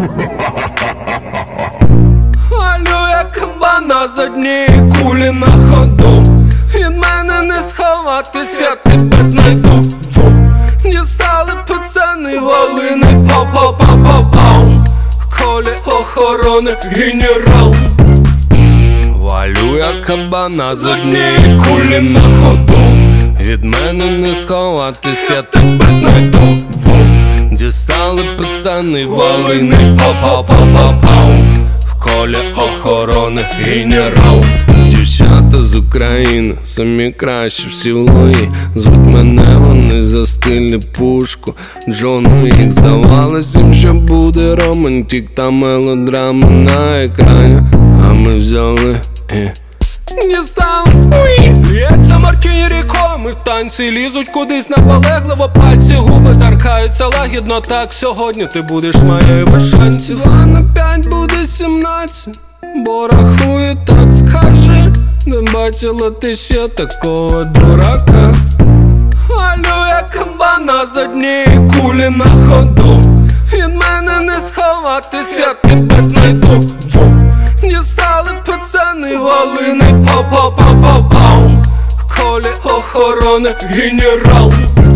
Валю як кабана з однієї кулі на ходу. Від мене не сховатись, я тебе знайду. Дістали пацани волини, пау-пау-пау-пау-пау. В колі охорони генерал. Валю як кабана з однієї кулі на ходу. Від мене не сховатись, я тебе знайду. Дістали пацани волини, пау-пау-пау-пау-пау. В колі охорони генерал. Дівчата з України, самі кращі всі в лої. Звуть мене вони за стилі Пушку, Джону. Їх здавалось їм, що буде романтик та мелодрама на екрані. А ми взяли і дістали. Лється Мартіні рікою, ми в танці лізуть кудись наполегливо. Пальці, губи торкаються лагідно. Так сьогодні ти будеш моєю без шансів. 2 на 5 буде 17, бо рахую, так скажи. Не бачила ти ще такого дурака. Валю як кабана з однієї кулі на ходу. Від мене не сховатись, я тебе знайду. Дістали пацани волини, пау-пау-пау-пау-пау. В колі охорони генерал.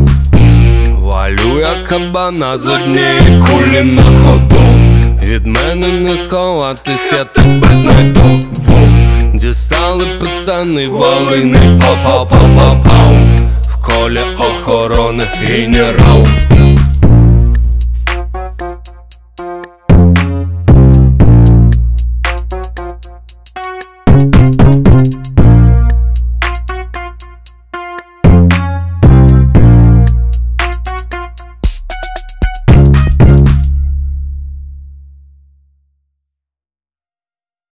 Валю як кабана з однієї кулі на ходу. Від мене не сховатись, я тебе знайду. Дістали пацани волини, пау-пау-пау-пау-пау. В колі охорони генерал.